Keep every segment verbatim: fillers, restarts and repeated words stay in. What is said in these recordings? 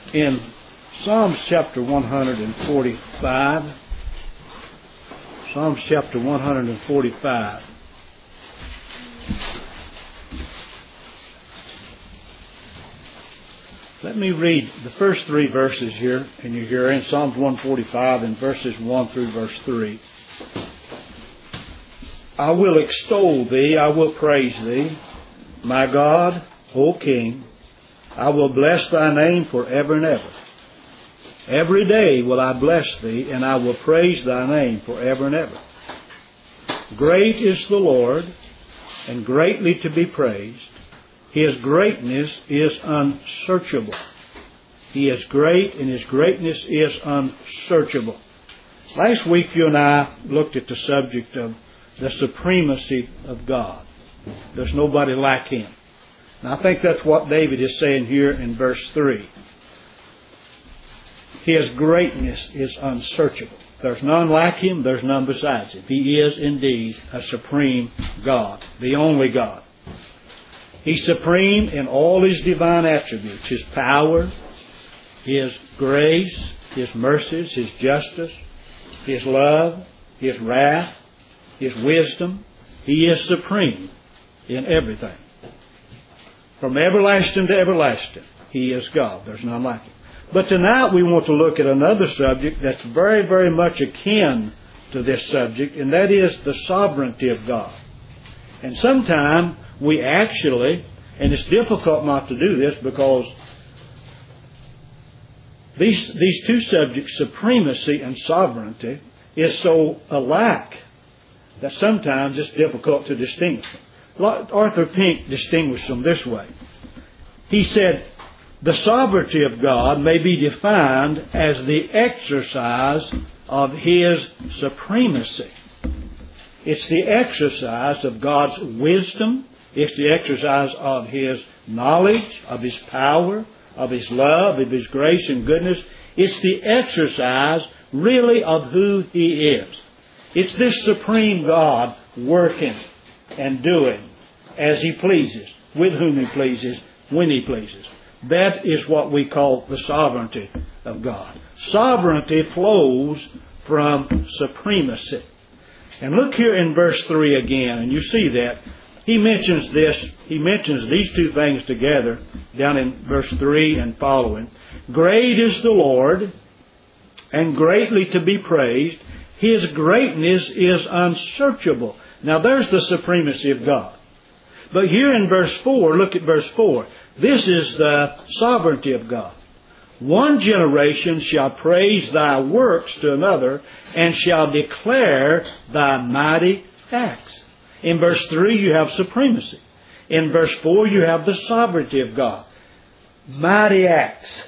in Psalms chapter one forty-five. Psalms chapter one forty-five. Let me read the first three verses here, and you're here in Psalms one forty-five in verses one through verse three. I will extol thee, I will praise thee, my God, O King. I will bless thy name forever and ever. Every day will I bless thee, and I will praise thy name forever and ever. Great is the Lord, and greatly to be praised. His greatness is unsearchable. He is great, and His greatness is unsearchable. Last week you and I looked at the subject of the supremacy of God. There's nobody like Him. And I think that's what David is saying here in verse three. His greatness is unsearchable. There's none like Him, there's none besides Him. He is indeed a supreme God, the only God. He's supreme in all His divine attributes, His power, His grace, His mercies, His justice, His love, His wrath, His wisdom. He is supreme in everything. From everlasting to everlasting, He is God. There's none like Him. But tonight we want to look at another subject that's very, very much akin to this subject, and that is the sovereignty of God. And sometimes we actually, and it's difficult not to do this because these, these two subjects, supremacy and sovereignty, is so alike that sometimes it's difficult to distinguish them. Arthur Pink distinguished them this way. He said, the sovereignty of God may be defined as the exercise of His supremacy. It's the exercise of God's wisdom. It's the exercise of His knowledge, of His power, of His love, of His grace and goodness. It's the exercise, really, of who He is. It's this supreme God working and doing as He pleases, with whom He pleases, when He pleases. That is what we call the sovereignty of God. Sovereignty flows from supremacy. And look here in verse three again, and you see that. He mentions this, he mentions these two things together down in verse three and following. Great is the Lord, and greatly to be praised. His greatness is unsearchable. Now there's the supremacy of God. But here in verse four, look at verse four. This is the sovereignty of God. One generation shall praise thy works to another, and shall declare thy mighty acts. In verse three you have supremacy. In verse four you have the sovereignty of God. Mighty acts.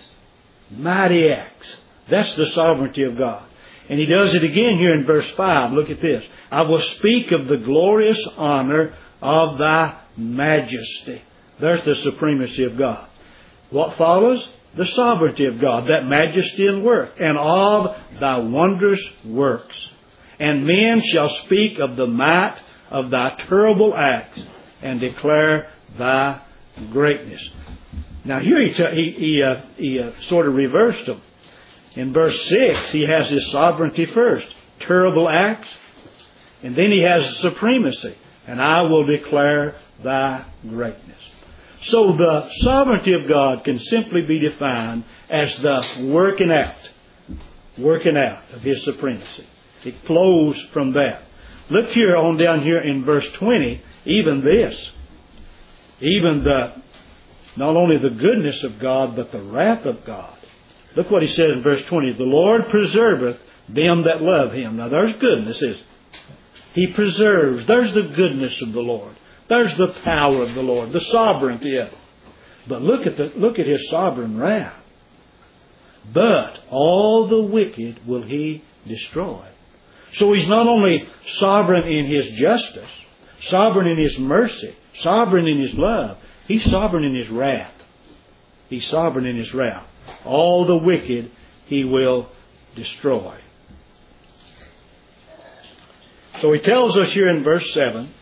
Mighty acts. That's the sovereignty of God. And He does it again here in verse five. Look at this. I will speak of the glorious honor of thy majesty. There's the supremacy of God. What follows? The sovereignty of God, that majesty and work, and of thy wondrous works. And men shall speak of the might of thy terrible acts, and declare thy greatness. Now here he, t- he, he, uh, he uh, sort of reversed them. In verse six, he has his sovereignty first. Terrible acts. And then he has supremacy. And I will declare thy greatness. So the sovereignty of God can simply be defined as the working out, working out of His supremacy. It flows from that. Look here on down here in verse twenty, even this, even the, not only the goodness of God, but the wrath of God. Look what he says in verse twenty. The Lord preserveth them that love Him. Now there's goodness, isn't it? He preserves. There's the goodness of the Lord. There's the power of the Lord, the sovereignty of it. But look at the look at His sovereign wrath. But all the wicked will He destroy. So He's not only sovereign in His justice, sovereign in His mercy, sovereign in His love. He's sovereign in His wrath. He's sovereign in His wrath. All the wicked He will destroy. So He tells us here in verse seven,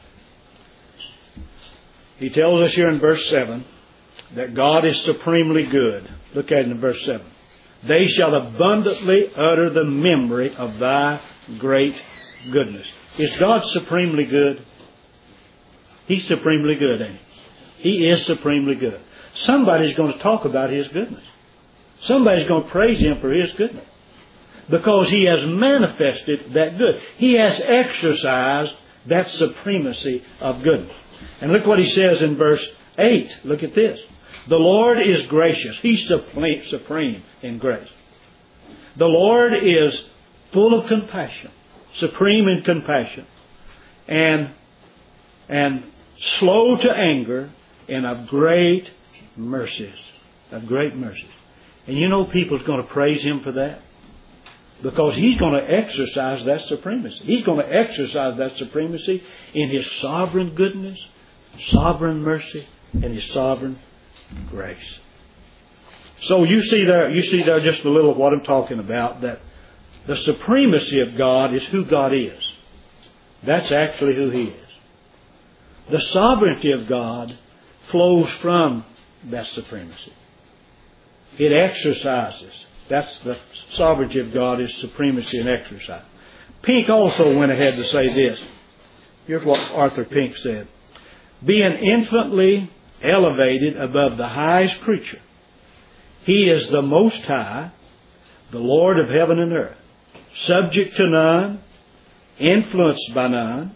He tells us here in verse seven that God is supremely good. Look at it in verse seven. They shall abundantly utter the memory of thy great goodness. Is God supremely good? He's supremely good, ain't he? He is supremely good. Somebody's going to talk about His goodness. Somebody's going to praise Him for His goodness. Because He has manifested that good. He has exercised that supremacy of goodness. And look what He says in verse eight. Look at this. The Lord is gracious. He's supreme in grace. The Lord is full of compassion. Supreme in compassion. And, and slow to anger and of great mercies. Of great mercies. And you know people's going to praise Him for that. Because He's going to exercise that supremacy. He's going to exercise that supremacy in His sovereign goodness, sovereign mercy, and His sovereign grace. So you see there, you see there just a little of what I'm talking about, that the supremacy of God is who God is. That's actually who He is. The sovereignty of God flows from that supremacy. It exercises. That's the sovereignty of God, is supremacy and exercise. Pink also went ahead to say this. Here's what Arthur Pink said. Being infinitely elevated above the highest creature, He is the Most High, the Lord of heaven and earth, subject to none, influenced by none,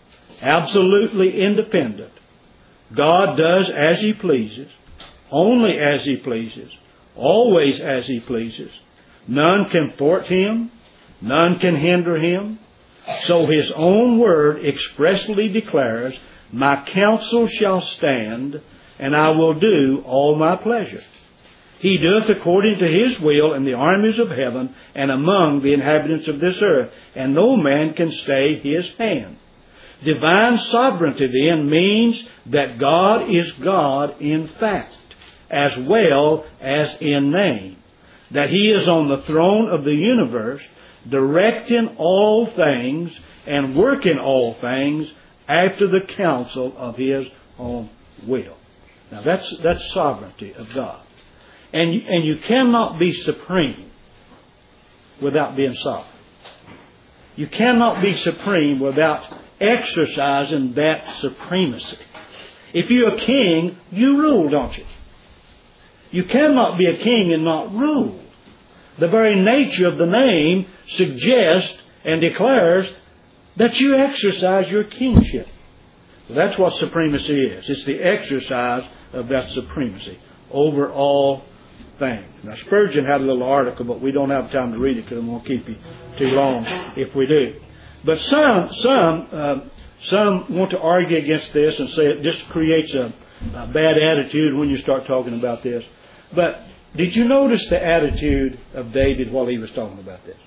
absolutely independent. God does as He pleases, only as He pleases, always as He pleases. None can thwart Him, none can hinder Him. So His own word expressly declares, my counsel shall stand, and I will do all my pleasure. He doeth according to His will in the armies of heaven and among the inhabitants of this earth, and no man can stay His hand. Divine sovereignty then means that God is God in fact, as well as in name. That He is on the throne of the universe, directing all things and working all things after the counsel of His own will. Now that's that's sovereignty of God. And, and you cannot be supreme without being sovereign. You cannot be supreme without exercising that supremacy. If you're a king, you rule, don't you? You cannot be a king and not rule. The very nature of the name suggests and declares that you exercise your kingship. So that's what supremacy is. It's the exercise of that supremacy over all things. Now Spurgeon had a little article, but we don't have time to read it because I won't keep you too long if we do. But some some uh, some want to argue against this and say it just creates a, a bad attitude when you start talking about this. But did you notice the attitude of David while he was talking about this?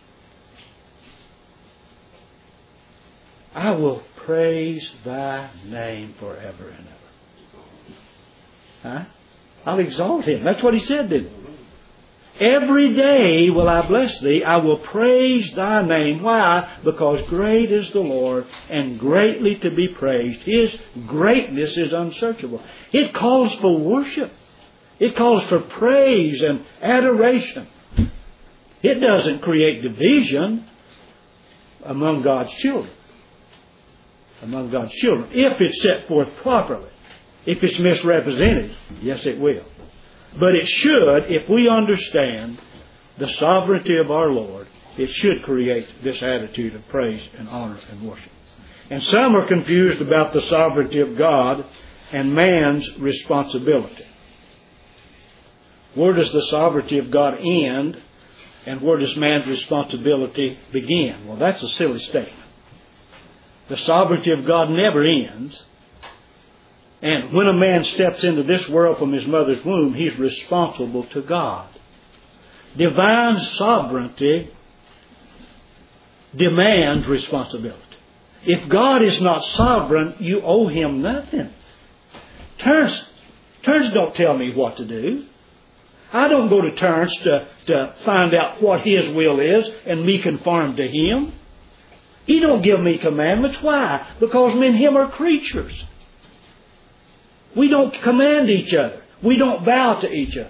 I will praise thy name forever and ever. Huh? I'll exalt Him. That's what he said, didn't he? Every day will I bless thee. I will praise thy name. Why? Because great is the Lord and greatly to be praised. His greatness is unsearchable. It calls for worship. It calls for praise and adoration. It doesn't create division among God's children. Among God's children. If it's set forth properly. If it's misrepresented, yes it will. But it should, if we understand the sovereignty of our Lord, it should create this attitude of praise and honor and worship. And some are confused about the sovereignty of God and man's responsibility. Where does the sovereignty of God end and where does man's responsibility begin? Well, that's a silly statement. The sovereignty of God never ends. And when a man steps into this world from his mother's womb, he's responsible to God. Divine sovereignty demands responsibility. If God is not sovereign, you owe Him nothing. Terence, Terence don't tell me what to do. I don't go to Terence to, to find out what His will is and me conform to Him. He don't give me commandments. Why? Because me and Him are creatures. We don't command each other. We don't bow to each other.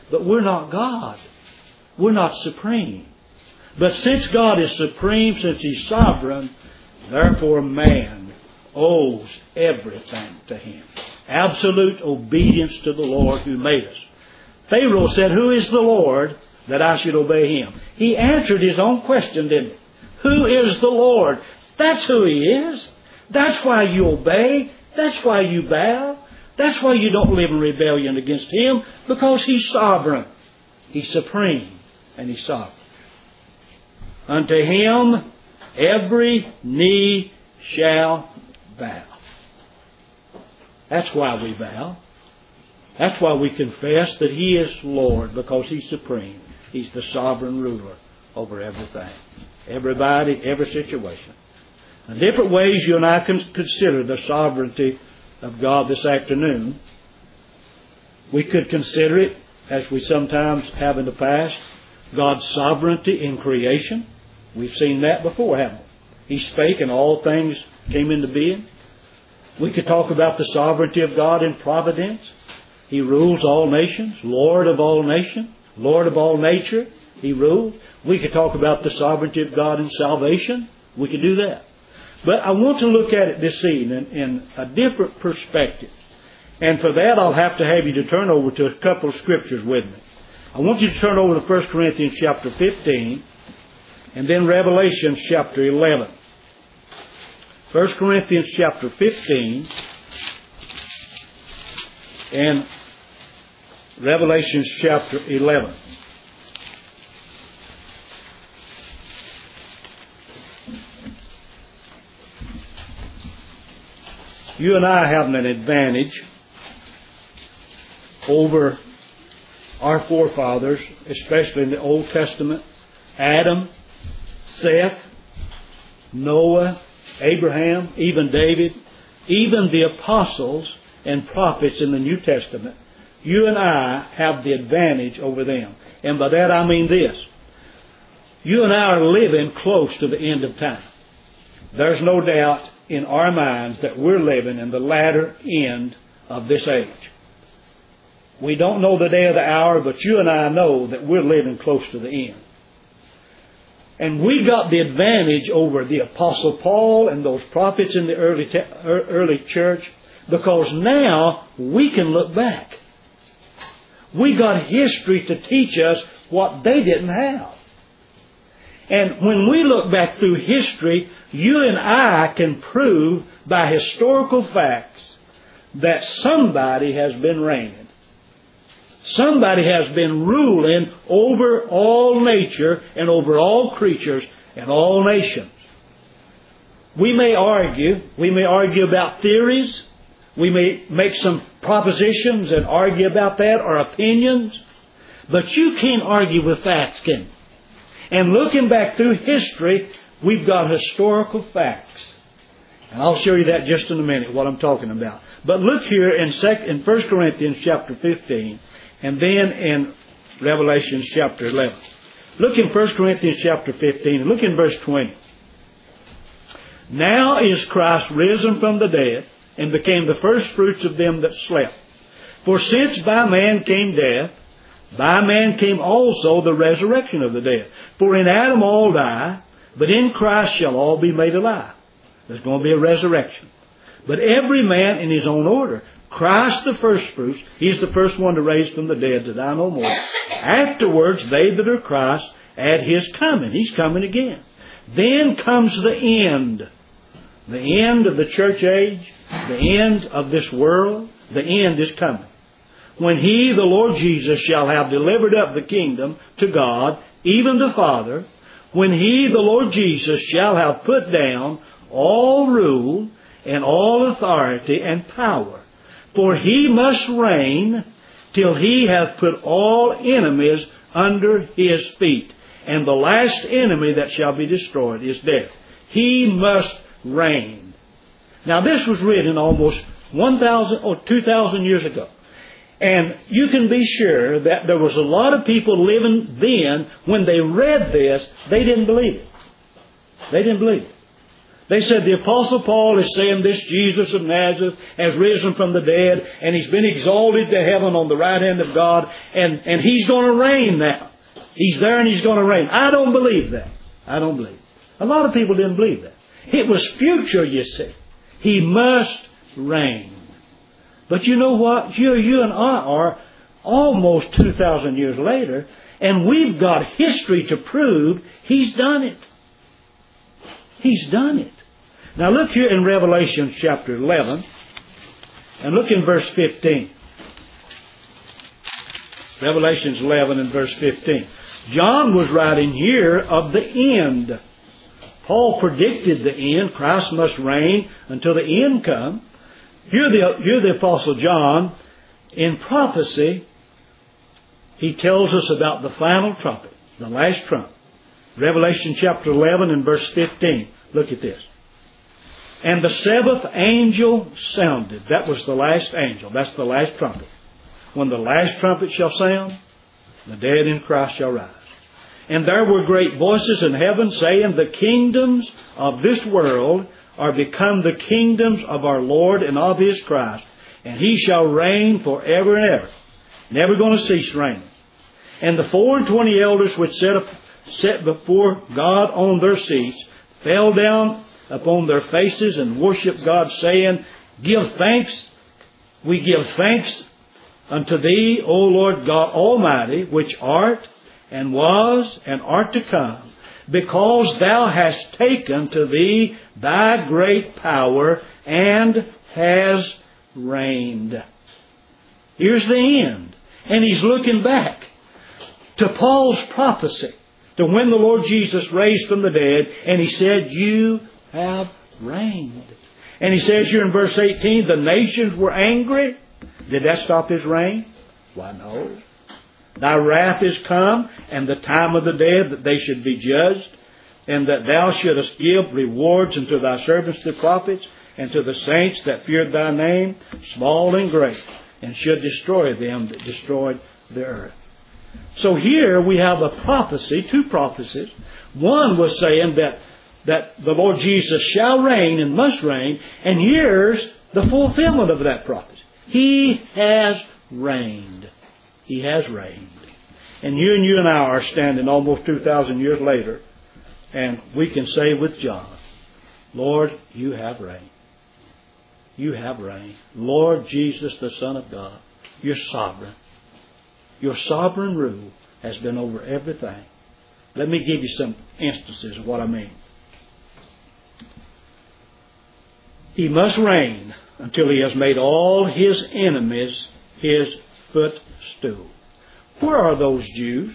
But we're not God. We're not supreme. But since God is supreme, since He's sovereign, therefore man owes everything to Him. Absolute obedience to the Lord who made us. Pharaoh said, "Who is the Lord that I should obey Him?" He answered his own question, didn't he? Who is the Lord? That's who He is. That's why you obey. That's why you bow. That's why you don't live in rebellion against Him, because He's sovereign. He's supreme and He's sovereign. Unto Him every knee shall bow. That's why we bow. That's why we confess that He is Lord, because He's supreme. He's the sovereign ruler over everything. Everybody, every situation. In different ways you and I can consider the sovereignty of God this afternoon. We could consider it, as we sometimes have in the past, God's sovereignty in creation. We've seen that before, haven't we? He spake and all things came into being. We could talk about the sovereignty of God in providence. He rules all nations, Lord of all nations, Lord of all nature. He rules. We could talk about the sovereignty of God in salvation. We could do that. But I want to look at it this evening in a different perspective. And for that, I'll have to have you to turn over to a couple of scriptures with me. I want you to turn over to First Corinthians chapter fifteen and then Revelation chapter eleven. First Corinthians chapter fifteen and Revelation chapter eleven. You and I have an advantage over our forefathers, especially in the Old Testament. Adam, Seth, Noah, Abraham, even David, even the apostles and prophets in the New Testament. You and I have the advantage over them. And by that I mean this. You and I are living close to the end of time. There's no doubt in our minds that we're living in the latter end of this age. We don't know the day or the hour, but you and I know that we're living close to the end. And we got the advantage over the Apostle Paul and those prophets in the early te- early church, because now we can look back. We got history to teach us what they didn't have. And when we look back through history, you and I can prove by historical facts that somebody has been reigning. Somebody has been ruling over all nature and over all creatures and all nations. We may argue, we may argue about theories, we may make some propositions and argue about that, or opinions, but you can't argue with facts, can you? And looking back through history, we've got historical facts. And I'll show you that just in a minute, what I'm talking about. But look here in, in First Corinthians chapter fifteen, and then in Revelation chapter eleven. Look in First Corinthians chapter fifteen, and look in verse twenty. Now is Christ risen from the dead, and became the first fruits of them that slept. For since by man came death, by man came also the resurrection of the dead. For in Adam all die, but in Christ shall all be made alive. There's going to be a resurrection. But every man in his own order. Christ the firstfruits. He's the first one to raise from the dead, to die no more. Afterwards, they that are Christ at His coming. He's coming again. Then comes the end. The end of the church age. The end of this world. The end is coming. When He, the Lord Jesus, shall have delivered up the kingdom to God, even the Father, when He, the Lord Jesus, shall have put down all rule and all authority and power. For He must reign till He hath put all enemies under His feet. And the last enemy that shall be destroyed is death. He must reign. Now this was written almost one thousand or two thousand years ago. And you can be sure that there was a lot of people living then, when they read this, they didn't believe it. They didn't believe it. They said the Apostle Paul is saying this Jesus of Nazareth has risen from the dead and He's been exalted to heaven on the right hand of God, and, and He's going to reign now. He's there and He's going to reign. I don't believe that. I don't believe it. A lot of people didn't believe that. It was future, you see. He must reign. But you know what? You, you and I are almost two thousand years later, and we've got history to prove He's done it. He's done it. Now look here in Revelation chapter eleven, and look in verse fifteen. Revelation eleven and verse fifteen. John was writing here of the end. Paul predicted the end. Christ must reign until the end come. Here the, here the Apostle John, in prophecy, he tells us about the final trumpet, the last trumpet. Revelation chapter eleven and verse fifteen. Look at this. And the seventh angel sounded. That was the last angel. That's the last trumpet. When the last trumpet shall sound, the dead in Christ shall rise. And there were great voices in heaven saying, the kingdoms of this world are become the kingdoms of our Lord and of His Christ. And He shall reign forever and ever. Never going to cease reigning. And the four and twenty elders which sat, up, sat before God on their seats fell down upon their faces and worshiped God, saying, Give thanks, we give thanks unto Thee, O Lord God Almighty, which art and was and art to come, because Thou hast taken to Thee Thy great power and has reigned. Here's the end. And he's looking back to Paul's prophecy, to when the Lord Jesus raised from the dead, and he said, You have reigned. And he says here in verse eighteen, the nations were angry. Did that stop His reign? Why, no. Thy wrath is come, and the time of the dead that they should be judged, and that Thou shouldest give rewards unto Thy servants the prophets, and to the saints that feared Thy name, small and great, and should destroy them that destroyed the earth. So here we have a prophecy, two prophecies. One was saying that, that the Lord Jesus shall reign and must reign, and here's the fulfillment of that prophecy. He has reigned. He has reigned. And you and you and I are standing almost two thousand years later, and we can say with John, Lord, You have reigned. You have reigned. Lord Jesus, the Son of God, You're sovereign. Your sovereign rule has been over everything. Let me give you some instances of what I mean. He must reign until He has made all His enemies His footstool. Where are those Jews?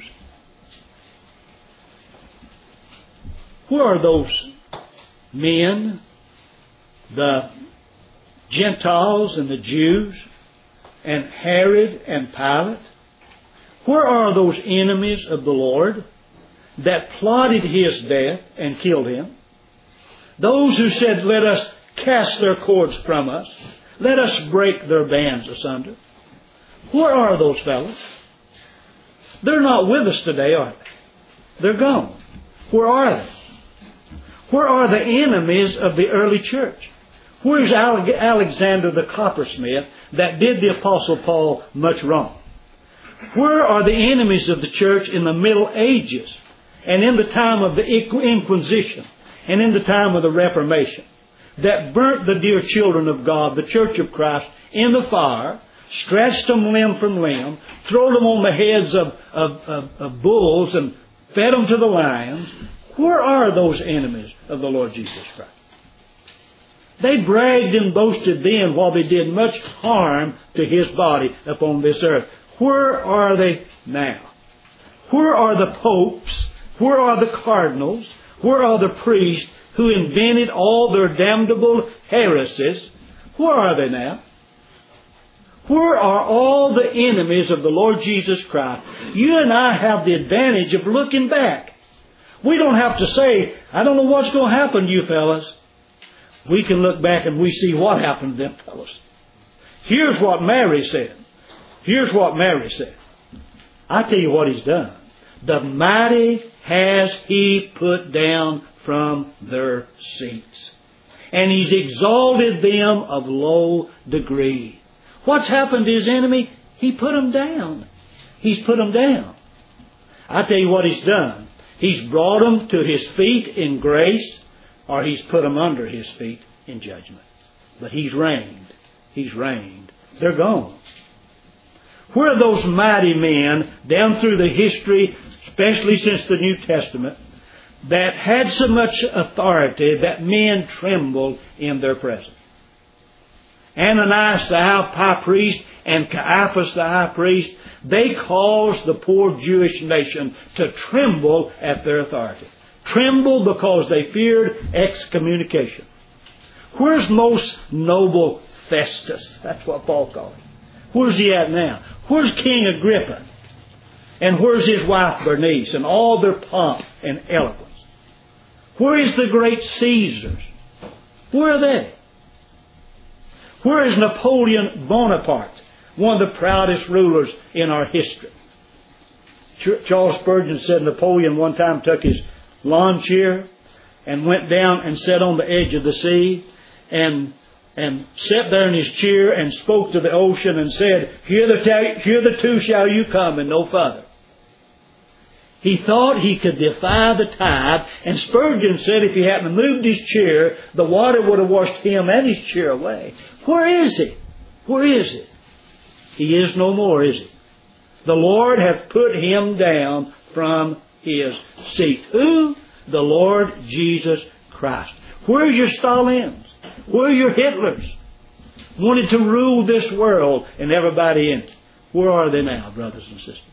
Where are those men, the Gentiles and the Jews, and Herod and Pilate? Where are those enemies of the Lord that plotted His death and killed Him? Those who said, Let us cast their cords from us. Let us break their bands asunder. Where are those fellows? They're not with us today, are they? They're gone. Where are they? Where are the enemies of the early church? Where's Alexander the coppersmith that did the Apostle Paul much wrong? Where are the enemies of the church in the Middle Ages and in the time of the Inquisition and in the time of the Reformation that burnt the dear children of God, the Church of Christ, in the fire, stretched them limb from limb, threw them on the heads of, of, of, of bulls and fed them to the lions? Where are those enemies of the Lord Jesus Christ? They bragged and boasted then while they did much harm to His body upon this earth. Where are they now? Where are the popes? Where are the cardinals? Where are the priests who invented all their damnable heresies? Where are they now? Where are all the enemies of the Lord Jesus Christ? You and I have the advantage of looking back. We don't have to say, I don't know what's going to happen to you fellas. We can look back and we see what happened to them fellas. Here's what Mary said. Here's what Mary said. I tell you what He's done. The mighty has He put down from their seats. and He's exalted them of low degree. What's happened to His enemy? He put them down. He's put them down. I tell you what He's done. He's brought them to His feet in grace, or He's put them under His feet in judgment. But He's reigned. He's reigned. They're gone. Where are those mighty men down through the history, especially since the New Testament, that had so much authority that men trembled in their presence? Ananias the high priest and Caiaphas the high priest, they caused the poor Jewish nation to tremble at their authority. Tremble because they feared excommunication. Where's most noble Festus? That's what Paul called him. Where's he at now? Where's King Agrippa? And where's his wife Bernice and all their pomp and eloquence? Where is the great Caesars? Where are they? Where is Napoleon Bonaparte, one of the proudest rulers in our history? Charles Spurgeon said Napoleon one time took his lawn chair and went down and sat on the edge of the sea and and sat there in his chair and spoke to the ocean and said, Here the, here the two shall you come and no further. He thought he could defy the tide, and Spurgeon said if he hadn't moved his chair, the water would have washed him and his chair away. Where is he? Where is he? He is no more, is he? The Lord hath put him down from his seat. Who? The Lord Jesus Christ. Where's your Stalins? Where are your Hitlers? Wanted to rule this world and everybody in it. Where are they now, brothers and sisters?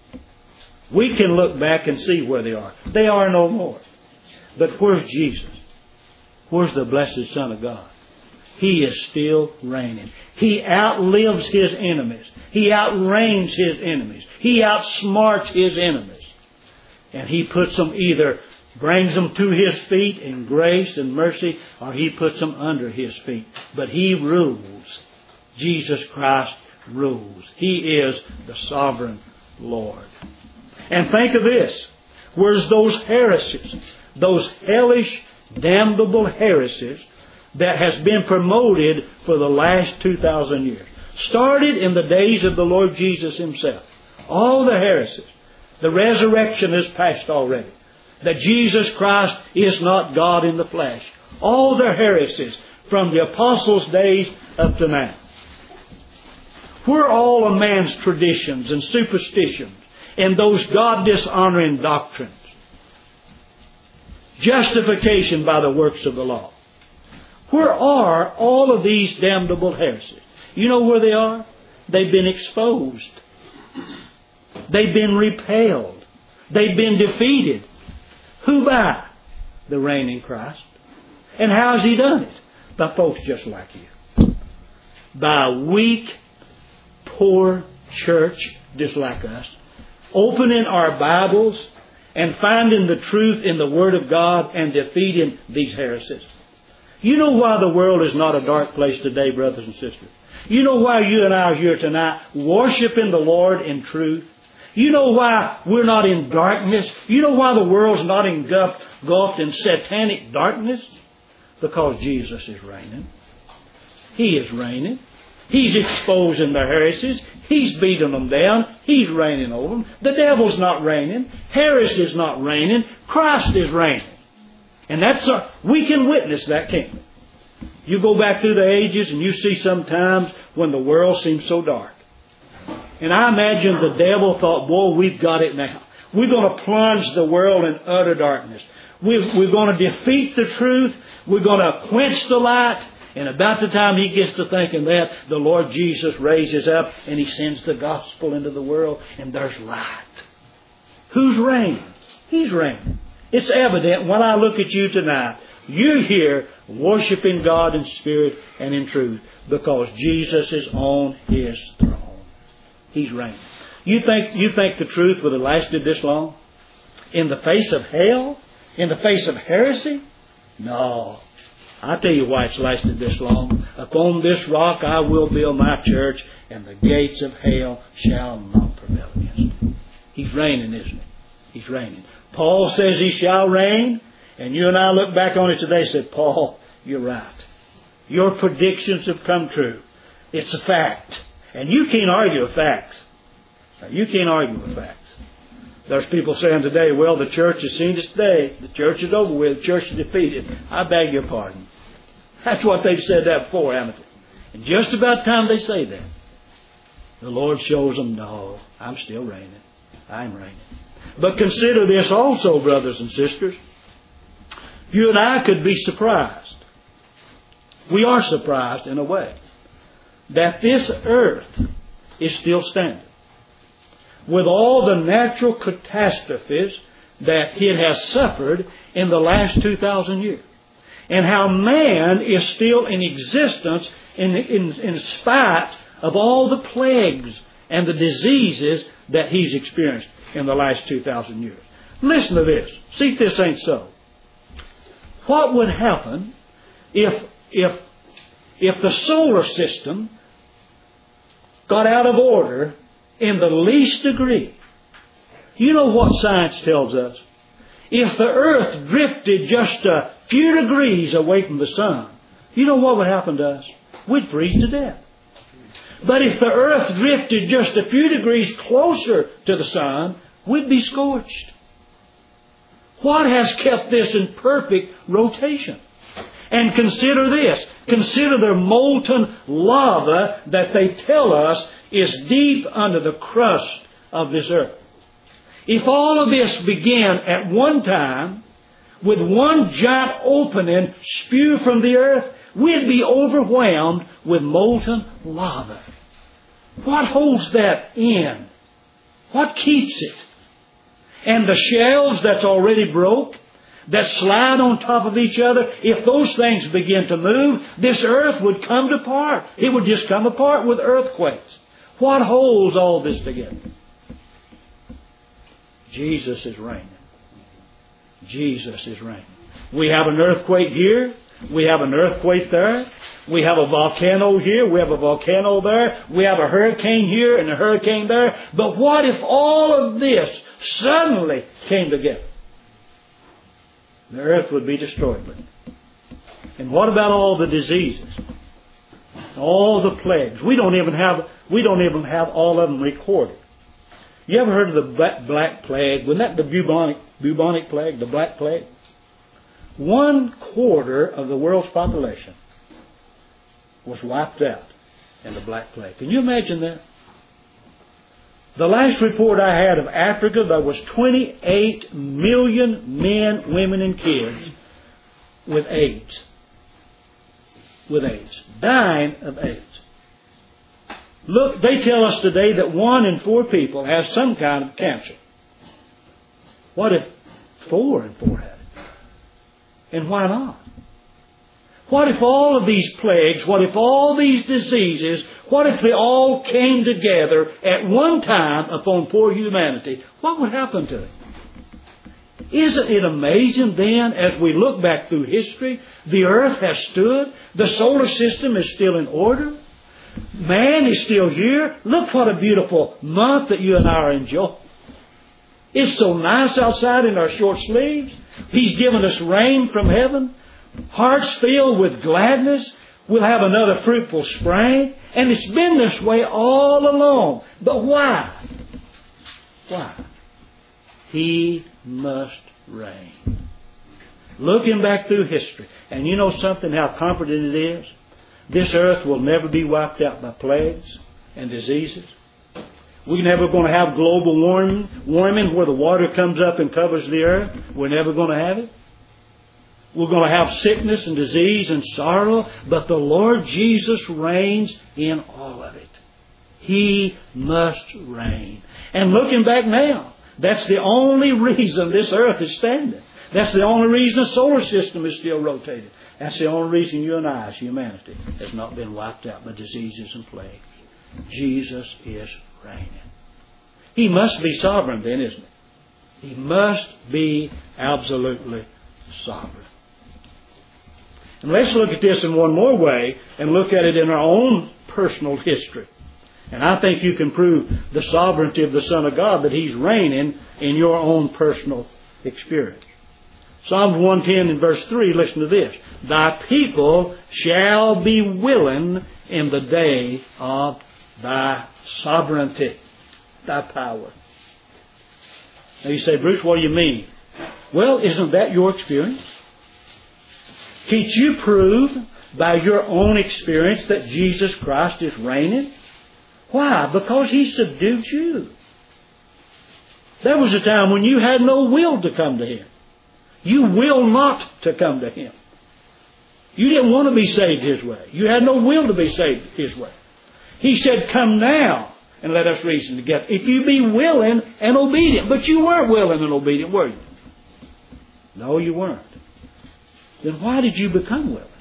We can look back and see where they are. They are no more. But where's Jesus? Where's the blessed Son of God? He is still reigning. He outlives His enemies. He outreigns His enemies. He outsmarts His enemies. And He puts them either, brings them to His feet in grace and mercy, or He puts them under His feet. But He rules. Jesus Christ rules. He is the sovereign Lord. And think of this. Where's those heresies? Those hellish, damnable heresies that has been promoted for the last two thousand years. Started in the days of the Lord Jesus Himself. All the heresies. The resurrection is past already. That Jesus Christ is not God in the flesh. All the heresies from the apostles' days up to now. Where are all a man's traditions and superstitions and those God-dishonoring doctrines? Justification by the works of the law. Where are all of these damnable heresies? You know where they are? They've been exposed. They've been repelled. They've been defeated. Who by? The reigning Christ. And how has He done it? By folks just like you. By a weak, poor church just like us. Opening our Bibles and finding the truth in the Word of God and defeating these heresies. You know why the world is not a dark place today, brothers and sisters? You know why you and I are here tonight worshiping the Lord in truth? You know why we're not in darkness? You know why the world's not engulfed, engulfed in satanic darkness? Because Jesus is reigning. He is reigning. He's exposing the heresies. He's beating them down. He's reigning over them. The devil's not reigning. Heresy's not reigning. Christ is reigning. And that's a, we can witness that, can't we? You go back through the ages and you see sometimes when the world seems so dark. And I imagine the devil thought, boy, we've got it now. We're going to plunge the world in utter darkness. We're, we're going to defeat the truth. We're going to quench the light. And about the time he gets to thinking that, the Lord Jesus raises up and He sends the gospel into the world and there's light. Who's reigning? He's reigning. It's evident when I look at you tonight, you're here worshiping God in spirit and in truth because Jesus is on His throne. He's reigning. You think, you think the truth would have lasted this long? In the face of hell? In the face of heresy? No. I'll tell you why it's lasted this long. Upon this rock I will build my church, and the gates of hell shall not prevail against it. He's reigning, isn't He? He's reigning. Paul says He shall reign, and you and I look back on it today and say, Paul, you're right. Your predictions have come true. It's a fact. And you can't argue with facts. You can't argue with facts. There's people saying today, well, the church has seen its day. The church is over with. The church is defeated. I beg your pardon. That's what they've said that before, haven't they? And just about time they say that, the Lord shows them, no, I'm still reigning. I'm reigning. But consider this also, brothers and sisters. You and I could be surprised. We are surprised in a way that this earth is still standing. With all the natural catastrophes that it has suffered in the last two thousand years. And how man is still in existence in, in, in spite of all the plagues and the diseases that he's experienced in the last two thousand years. Listen to this. See if this ain't so. What would happen if, if, if the solar system got out of order in the least degree? You know what science tells us? If the earth drifted just a few degrees away from the sun, you know what would happen to us? We'd freeze to death. But if the earth drifted just a few degrees closer to the sun, we'd be scorched. What has kept this in perfect rotation? And consider this. Consider the molten lava that they tell us is deep under the crust of this earth. If all of this began at one time, with one giant opening spew from the earth, we'd be overwhelmed with molten lava. What holds that in? What keeps it? And the shells that's already broke, that slide on top of each other, if those things begin to move, this earth would come apart. It would just come apart with earthquakes. What holds all this together? Jesus is reigning. Jesus is reigning. We have an earthquake here. We have an earthquake there. We have a volcano here. We have a volcano there. We have a hurricane here and a hurricane there. But what if all of this suddenly came together? The earth would be destroyed. And what about all the diseases? All the plagues. We don't even have, we don't even have all of them recorded. You ever heard of the Black Plague? Wasn't that the bubonic, bubonic plague, the Black Plague? One quarter of the world's population was wiped out in the Black Plague. Can you imagine that? The last report I had of Africa, there was twenty-eight million men, women, and kids with AIDS. With AIDS. Dying of AIDS. Look, they tell us today that one in four people has some kind of cancer. What if four in four had it? And why not? What if all of these plagues, what if all these diseases, what if they all came together at one time upon poor humanity? What would happen to it? Isn't it amazing then, as we look back through history, the earth has stood, the solar system is still in order, man is still here. Look what a beautiful month that you and I are enjoying. It's so nice outside in our short sleeves. He's given us rain from heaven. Hearts filled with gladness. We'll have another fruitful spring. And it's been this way all along. But why? Why? He must reign. Looking back through history. And you know something, how comforting it is? This earth will never be wiped out by plagues and diseases. We're never going to have global warming, warming where the water comes up and covers the earth. We're never going to have it. We're going to have sickness and disease and sorrow, but the Lord Jesus reigns in all of it. He must reign. And looking back now, that's the only reason this earth is standing. That's the only reason the solar system is still rotating. That's the only reason you and I, as humanity, has not been wiped out by diseases and plagues. Jesus is reigning. He must be sovereign then, isn't he? He must be absolutely sovereign. And let's look at this in one more way and look at it in our own personal history. And I think you can prove the sovereignty of the Son of God that He's reigning in your own personal experience. Psalms one ten and verse three, listen to this. Thy people shall be willing in the day of thy sovereignty, thy power. Now you say, Bruce, what do you mean? Well, isn't that your experience? Can't you prove by your own experience that Jesus Christ is reigning? Why? Because He subdued you. There was a time when you had no will to come to Him. You will not to come to Him. You didn't want to be saved His way. You had no will to be saved His way. He said, come now and let us reason together. If you be willing and obedient. But you weren't willing and obedient, were you? No, you weren't. Then why did you become willing?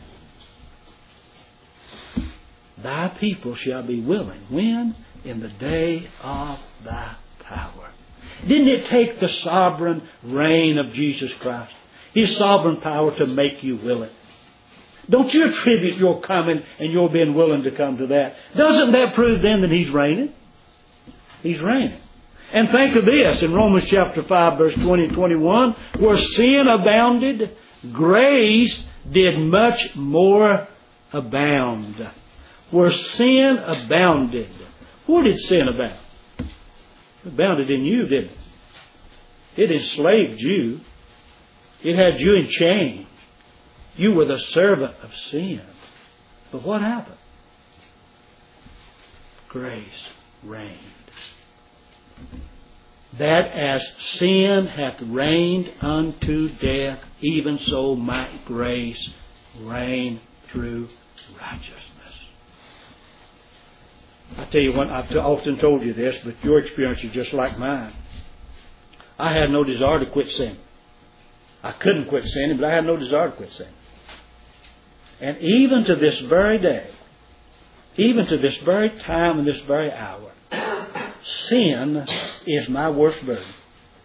Thy people shall be willing. When? In the day of thy power. Didn't it take the sovereign reign of Jesus Christ, His sovereign power, to make you willing? Don't you attribute your coming and your being willing to come to that? Doesn't that prove then that He's reigning? He's reigning. And think of this in Romans chapter five, verse twenty and twenty-one, where sin abounded, grace did much more abound. Where sin abounded. Where did sin abound? It abounded in you, didn't it? It enslaved you. It had you in chains. You were the servant of sin. But what happened? Grace reigned. That as sin hath reigned unto death, even so might grace reign through righteousness. I tell you what, I've often told you this, but your experience is just like mine. I had no desire to quit sinning. I couldn't quit sinning, but I had no desire to quit sinning. And even to this very day, even to this very time and this very hour, sin is my worst burden.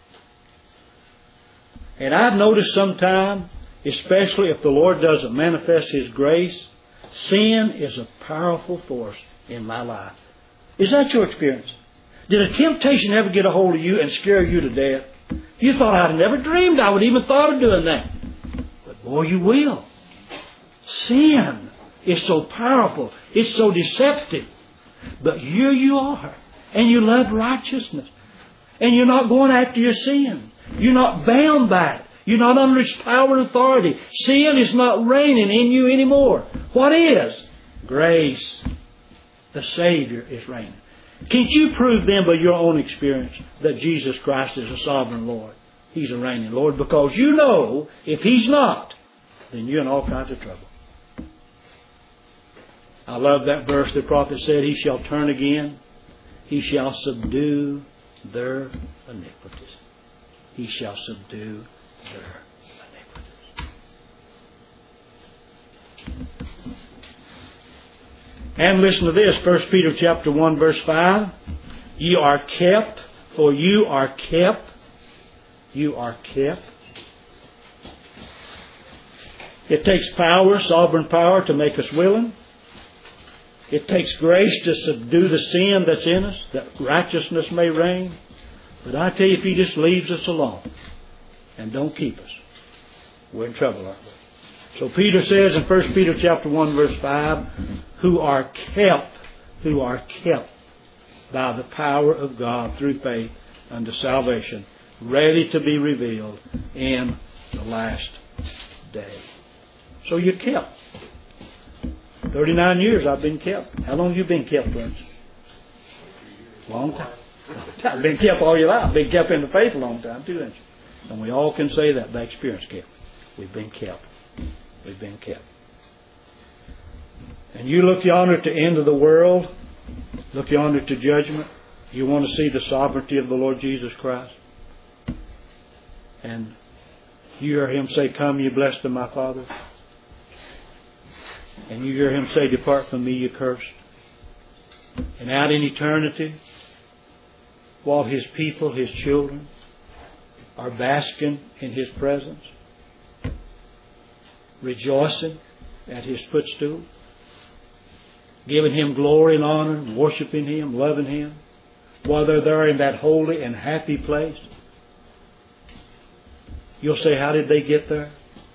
And I've noticed sometime, especially if the Lord doesn't manifest His grace, sin is a powerful force in my life. Is that your experience? Did a temptation ever get a hold of you and scare you to death? You thought, I'd never dreamed I would even thought of doing that. But boy, you will. Sin is so powerful. It's so deceptive. But here you are. And you love righteousness. And you're not going after your sin. You're not bound by it. You're not under its power and authority. Sin is not reigning in you anymore. What is? Grace. The Savior is reigning. Can't you prove then by your own experience that Jesus Christ is a sovereign Lord? He's a reigning Lord, because you know if He's not, then you're in all kinds of trouble. I love that verse the prophet said, He shall turn again. He shall subdue their iniquities. He shall subdue their iniquities. And listen to this, First Peter chapter one, verse five. You are kept, for you are kept. You are kept. It takes power, sovereign power, to make us willing. It takes grace to subdue the sin that's in us, that righteousness may reign. But I tell you, if He just leaves us alone and don't keep us, we're in trouble, aren't we? So Peter says in First Peter chapter one, verse five, who are kept, who are kept by the power of God through faith unto salvation, ready to be revealed in the last day. So you're kept. Thirty-nine years I've been kept. How long have you been kept, friends? Long time. I've been kept all your life. I've been kept in the faith a long time too, haven't you? And we all can say that by experience, kept. We've been kept. We've been kept. And you look yonder at the end of the world, look yonder to judgment. You want to see the sovereignty of the Lord Jesus Christ. And you hear Him say, come, you blessed of my Father. And you hear Him say, depart from me, you cursed. And out in eternity, while His people, His children, are basking in His presence, rejoicing at His footstool, giving Him glory and honor, worshiping Him, loving Him, while they're there in that holy and happy place, You'll say, how did they get there?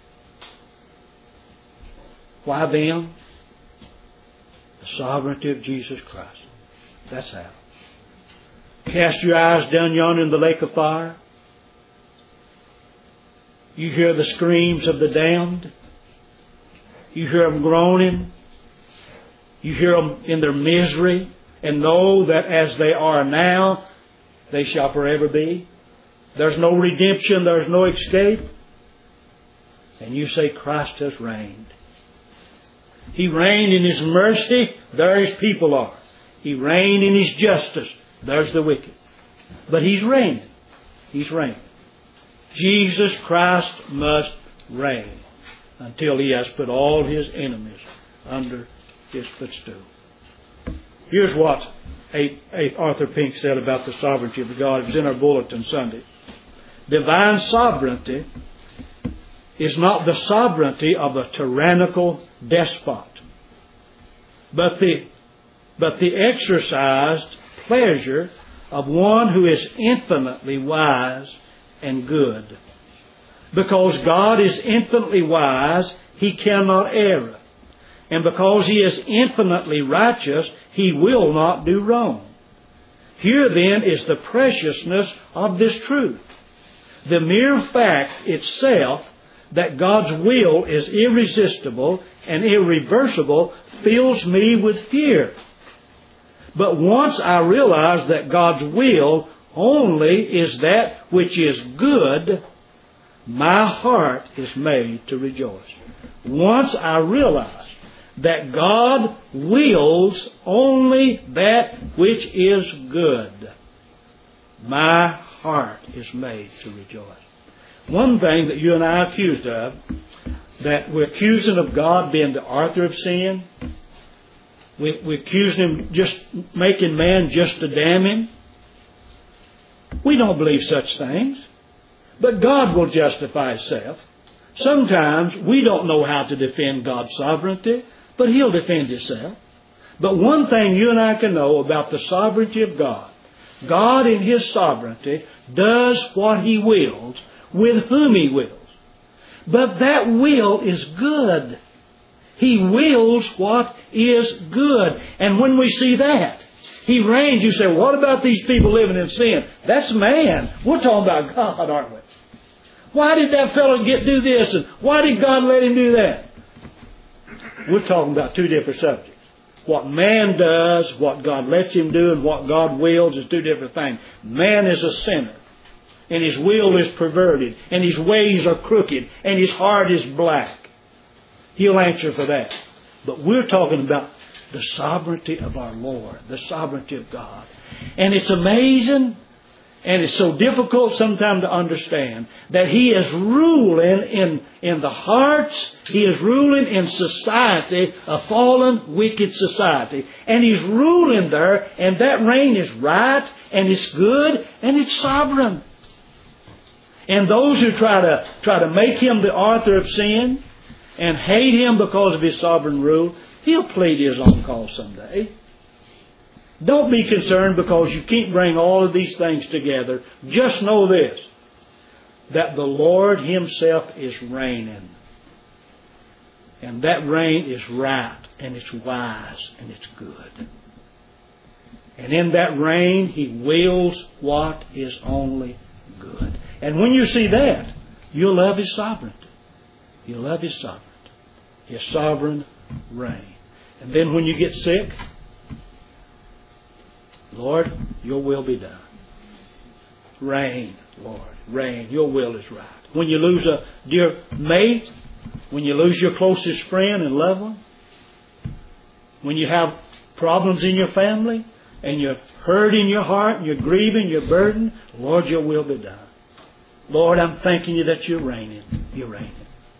Why them? The sovereignty of Jesus Christ. That's how. Cast your eyes down yonder in the lake of fire. You hear the screams of the damned. You hear them groaning. You hear them in their misery. And know that as they are now, they shall forever be. There's no redemption. There's no escape. And you say Christ has reigned. He reigned in His mercy. There His people are. He reigned in His justice. There's the wicked. But He's reigning. He's reigning. Jesus Christ must reign until He has put all His enemies under His footstool. Here's what a, a Arthur Pink said about the sovereignty of God. It was in our bulletin Sunday. Divine sovereignty is not the sovereignty of a tyrannical despot, but the, but the exercised pleasure of one who is infinitely wise and good. Because God is infinitely wise, He cannot err. And because He is infinitely righteous, He will not do wrong. Here then is the preciousness of this truth. The mere fact itself that God's will is irresistible and irreversible fills me with fear. But once I realize that God's will only is that which is good, my heart is made to rejoice. Once I realize that God wills only that which is good, my heart is made to rejoice. One thing that you and I are accused of, that we're accusing of God being the author of sin. We, we accuse Him just making man just to damn him. We don't believe such things. But God will justify Himself. Sometimes we don't know how to defend God's sovereignty, but He'll defend Himself. But one thing you and I can know about the sovereignty of God, God in His sovereignty does what He wills with whom He wills. But that will is good. He wills what is good. And when we see that, He reigns. You say, what about these people living in sin? That's man. We're talking about God, aren't we? Why did that fellow get do this? And why did God let him do that? We're talking about two different subjects. What man does, what God lets him do, and what God wills is two different things. Man is a sinner. And his will is perverted. And his ways are crooked. And his heart is black. He'll answer for that. But we're talking about the sovereignty of our Lord. The sovereignty of God. And it's amazing, and it's so difficult sometimes to understand, that He is ruling in, in the hearts, He is ruling in society, a fallen, wicked society. And He's ruling there, and that reign is right, and it's good, and it's sovereign. And those who try to try to make Him the author of sin and hate Him because of His sovereign rule, He'll plead His own cause someday. Don't be concerned because you can't bring all of these things together. Just know this, that the Lord Himself is reigning. And that reign is right, and it's wise, and it's good. And in that reign, He wills what is only good. And when you see that, you'll love His sovereignty. You'll love His sovereignty. His sovereign reign. And then when you get sick, Lord, Your will be done. Reign, Lord, reign. Your will is right. When you lose a dear mate, when you lose your closest friend and loved one, when you have problems in your family, and you're hurt in your heart, and you're grieving, you're burdened, Lord, Your will be done. Lord, I'm thanking You that You're reigning. You're reigning.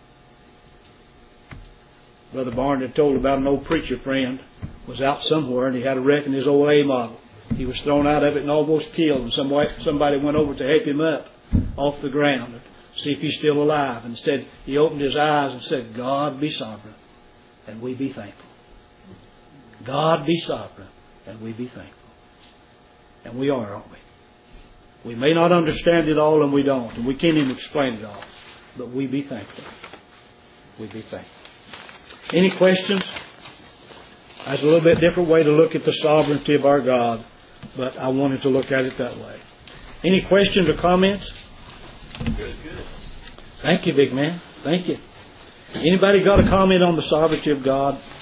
Brother Barnes had told about an old preacher friend was out somewhere, and he had a wreck in his old A model. He was thrown out of it and almost killed. And somebody, somebody went over to help him up off the ground and see if he's still alive. And said, he opened his eyes and said, God be sovereign, and we be thankful. God be sovereign, and we be thankful. And we are, aren't we? We may not understand it all, and we don't. And we can't even explain it all. but we be thankful. We be thankful. Any questions? That's a little bit different way to look at the sovereignty of our God, but I wanted to look at it that way. Any questions or comments? Good, good. Thank you, big man. Thank you. Anybody got a comment on the sovereignty of God?